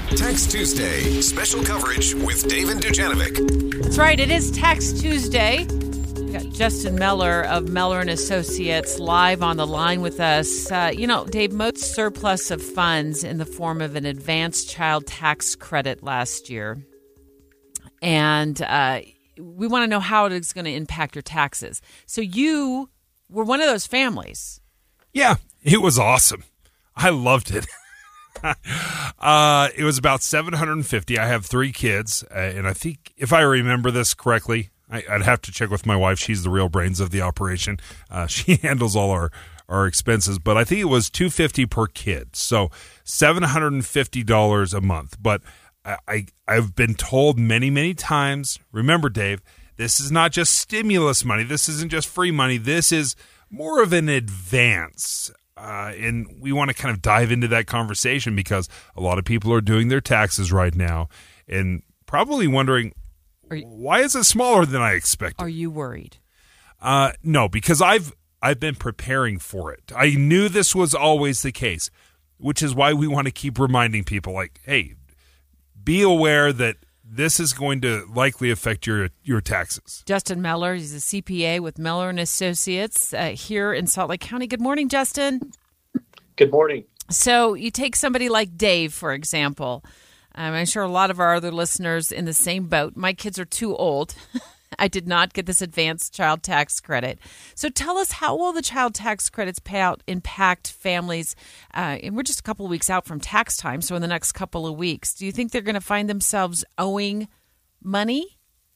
Tax Tuesday, special coverage with Dave and Dujanovic. That's right. It is Tax Tuesday. We got Justin Meller of Meller & Associates live on the line with us. Dave, most surplus of funds in the form of an advanced child tax credit last year. And we want to know how it is going to impact your taxes. So you were one of those families. Yeah, it was awesome. I loved it. It was about $750. I have 3 kids, and I think if I remember this correctly, I'd have to check with my wife. She's the real brains of the operation. She handles all our expenses, but I think it was $250 per kid, so $750 a month. But I've been told many times. Remember, Dave, this is not just stimulus money. This isn't just free money. This is more of an advance. And we want to kind of dive into that conversation because a lot of people are doing their taxes right now and probably wondering, why is it smaller than I expected? Are you worried? No, because I've been preparing for it. I knew this was always the case, which is why we want to keep reminding people like, hey, be aware that this is going to likely affect your taxes. Justin Meller, he's a CPA with Meller & Associates here in Salt Lake County. Good morning, Justin. Good morning. So you take somebody like Dave, for example. I'm sure a lot of our other listeners in the same boat. My kids are too old. I did not get this advanced child tax credit. So tell us, how will the child tax credits payout impact families? And we're just a couple of weeks out from tax time, so in the next couple of weeks. Do you think they're going to find themselves owing money?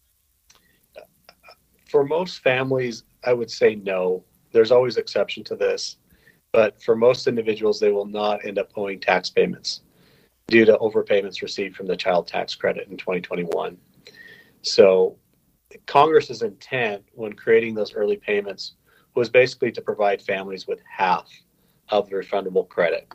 For most families, I would say no. There's always exception to this. But for most individuals, they will not end up owing tax payments due to overpayments received from the child tax credit in 2021. So Congress's intent when creating those early payments was basically to provide families with half of the refundable credit.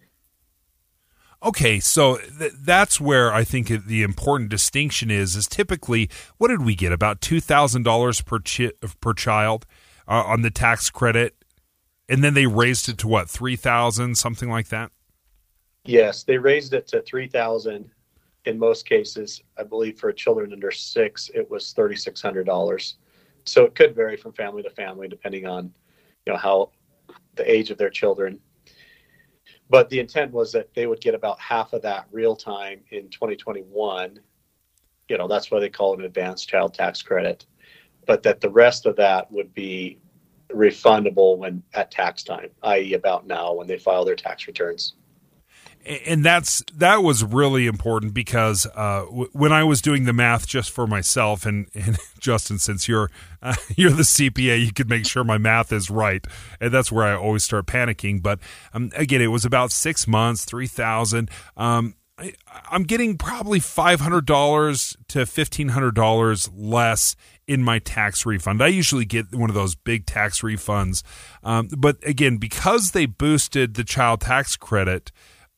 Okay, so that's where I think the important distinction is typically, what did we get, about $2,000 per child on the tax credit? And then they raised it to what, $3,000, something like that? Yes, they raised it to $3,000. In most cases, I believe for children under 6, it was $3,600. So it could vary from family to family depending on, how the age of their children. But the intent was that they would get about half of that real time in 2021. That's why they call it an advanced child tax credit. But that the rest of that would be refundable when at tax time, i.e. about now when they file their tax returns. And that was really important because when I was doing the math just for myself, and Justin, since you're the CPA, you could make sure my math is right, and that's where I always start panicking. But again, it was about 6 months, $3,000. I'm getting probably $500 to $1,500 less in my tax refund. I usually get one of those big tax refunds, but again, because they boosted the child tax credit.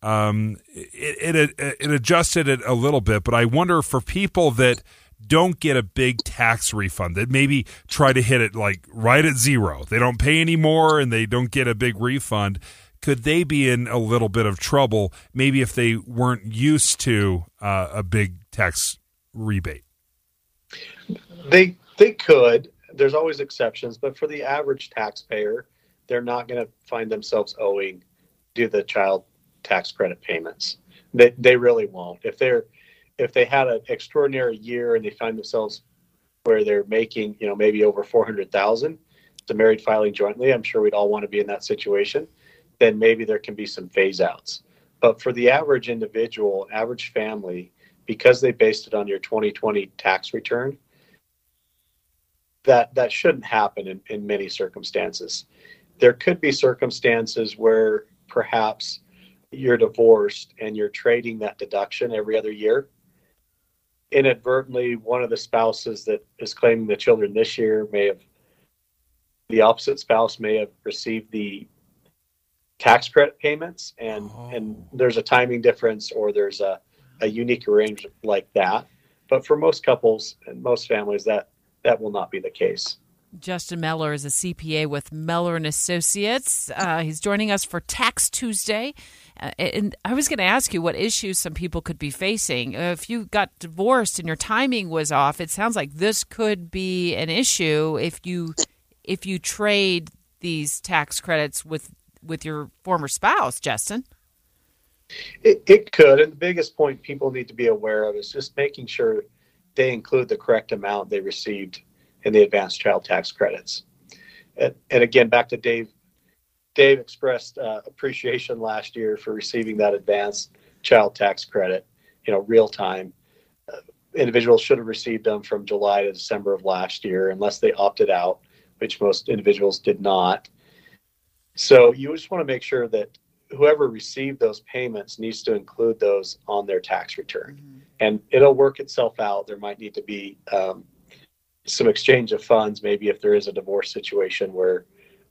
It adjusted it a little bit, but I wonder for people that don't get a big tax refund, that maybe try to hit it like right at zero, they don't pay any more and they don't get a big refund, could they be in a little bit of trouble maybe if they weren't used to a big tax rebate? They could. There's always exceptions, but for the average taxpayer, they're not going to find themselves owing due to the child tax credit payments. They really won't. If they had an extraordinary year and they find themselves where they're making, maybe over $400,000, the married filing jointly, I'm sure we'd all want to be in that situation, then maybe there can be some phase outs. But for the average individual, average family, because they based it on your 2020 tax return, that shouldn't happen in many circumstances. There could be circumstances where perhaps you're divorced and you're trading that deduction every other year. Inadvertently, one of the spouses that is claiming the children this year the opposite spouse may have received the tax credit payments, and there's a timing difference or there's a unique arrangement like that. But for most couples and most families, that will not be the case. Justin Meller is a CPA with Meller & Associates. He's joining us for Tax Tuesday And I was going to ask you what issues some people could be facing. If you got divorced and your timing was off, it sounds like this could be an issue if you trade these tax credits with your former spouse, Justin. It could. And the biggest point people need to be aware of is just making sure they include the correct amount they received in the advanced child tax credits. And again, back to Dave. Dave expressed appreciation last year for receiving that advanced child tax credit, real time. Individuals should have received them from July to December of last year, unless they opted out, which most individuals did not. So you just want to make sure that whoever received those payments needs to include those on their tax return. Mm-hmm. And it'll work itself out. There might need to be some exchange of funds, maybe if there is a divorce situation where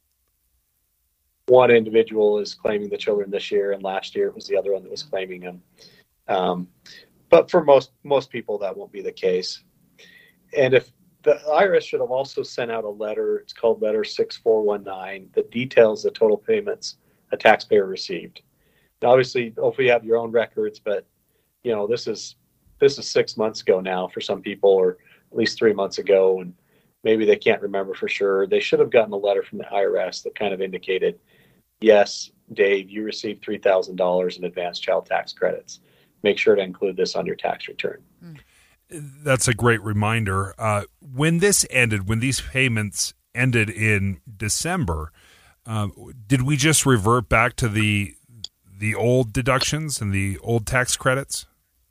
one individual is claiming the children this year and last year it was the other one that was claiming them. But for most people, that won't be the case. And if the IRS should have also sent out a letter, it's called Letter 6419, that details the total payments a taxpayer received. Now, obviously, hopefully you have your own records, but this is 6 months ago now for some people, or at least 3 months ago, and maybe they can't remember for sure. They should have gotten a letter from the IRS that kind of indicated, yes, Dave, you received $3,000 in advanced child tax credits. Make sure to include this on your tax return. That's a great reminder. When this ended, when these payments ended in December, did we just revert back to the old deductions and the old tax credits?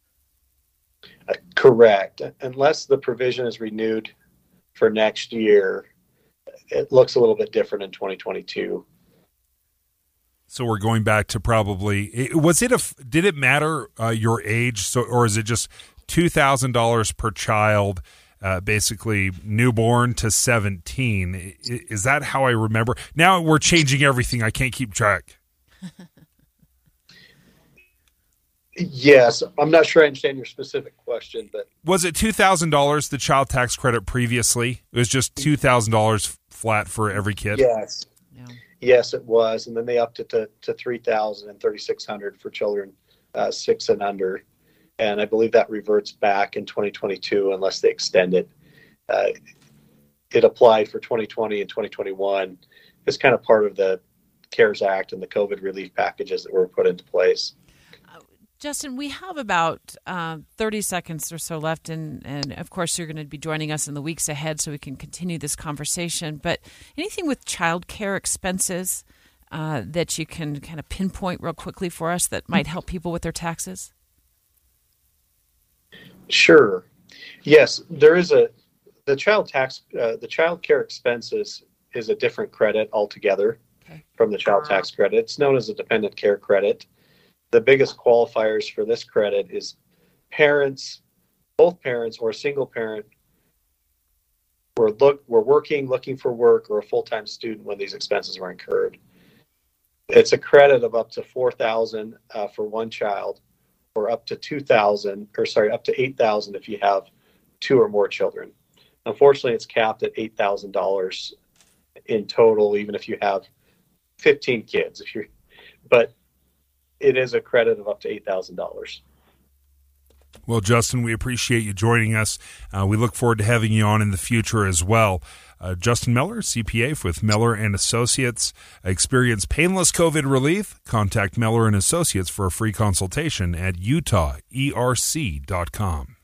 Correct. Unless the provision is renewed for next year, it looks a little bit different in 2022. So we're going back to did it matter your age? Or is it just $2,000 per child, basically newborn to 17? Is that how I remember? Now we're changing everything. I can't keep track. Yes, I'm not sure I understand your specific question, but was it $2,000 the child tax credit previously? It was just $2,000 flat for every kid. Yes. Yeah. Yes, it was, and then they upped it to $3,000 and $3,600 for children 6 and under, and I believe that reverts back in 2022 unless they extend it. It applied for 2020 and 2021. It's kind of part of the CARES Act and the COVID relief packages that were put into place. Justin, we have about 30 seconds or so left, and of course you're going to be joining us in the weeks ahead so we can continue this conversation. But anything with child care expenses that you can kind of pinpoint real quickly for us that might help people with their taxes? Sure. Yes, there is the child care expenses is a different credit altogether from the child tax credit. It's known as a dependent care credit. The biggest qualifiers for this credit is both parents or a single parent were looking for work, or a full-time student when these expenses were incurred. It's a credit of up to $4,000 for one child, or up to $8,000 if you have 2 or more children. Unfortunately, it's capped at $8,000 in total, even if you have 15 kids. But it is a credit of up to $8,000. Well, Justin, we appreciate you joining us. We look forward to having you on in the future as well. Justin Miller, CPA with Miller & Associates. Experience painless COVID relief. Contact Miller & Associates for a free consultation at utaherc.com.